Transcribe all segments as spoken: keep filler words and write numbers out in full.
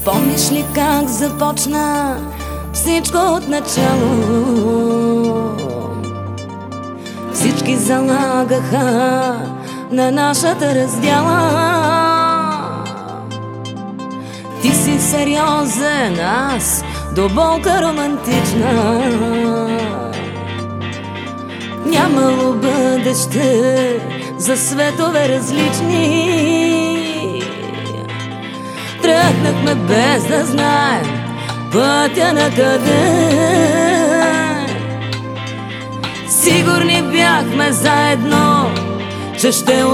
Помниш ли как започна всичко от начало? Всички залагаха на нашата раздяла. Ти си сериозен, аз до болка романтична. Нямало бъдеще за светове различни. Тръгнахме без да знаем пътя на къде. Сигурни бяхме заедно, че ще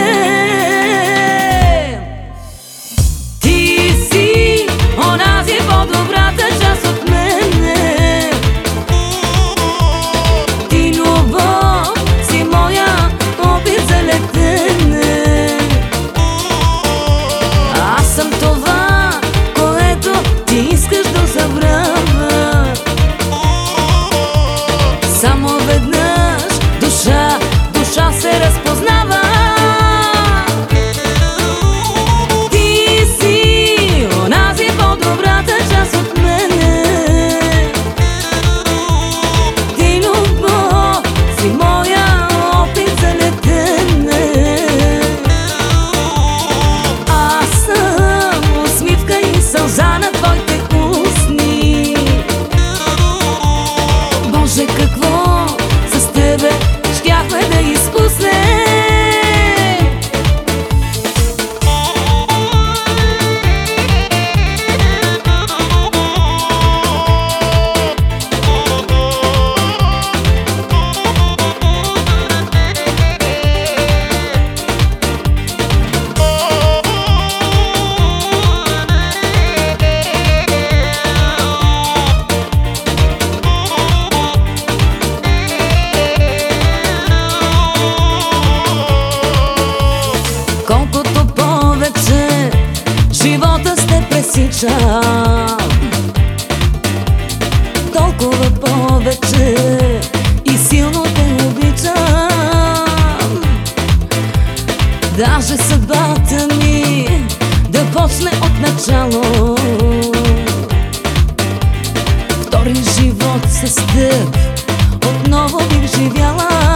успеем. Ти си онази по-добрата част от мене. Ти любов си моя опит за летене. Аз съм това, което ти искаш да забравя. Само веднъж душа, душа се разпознава. Ти си онази по-добрата част от мене. Ти любов си моя опит за летене. Аз съм усмивка и сълза на твоите устни. Боже, какво с тебе щяхме да изпуснем. Колкото повече живота сте пресичам, толкова повече и силно те обичам. Даже съдбата ми да почне от начало. Втори живот с теб отново бих живяла.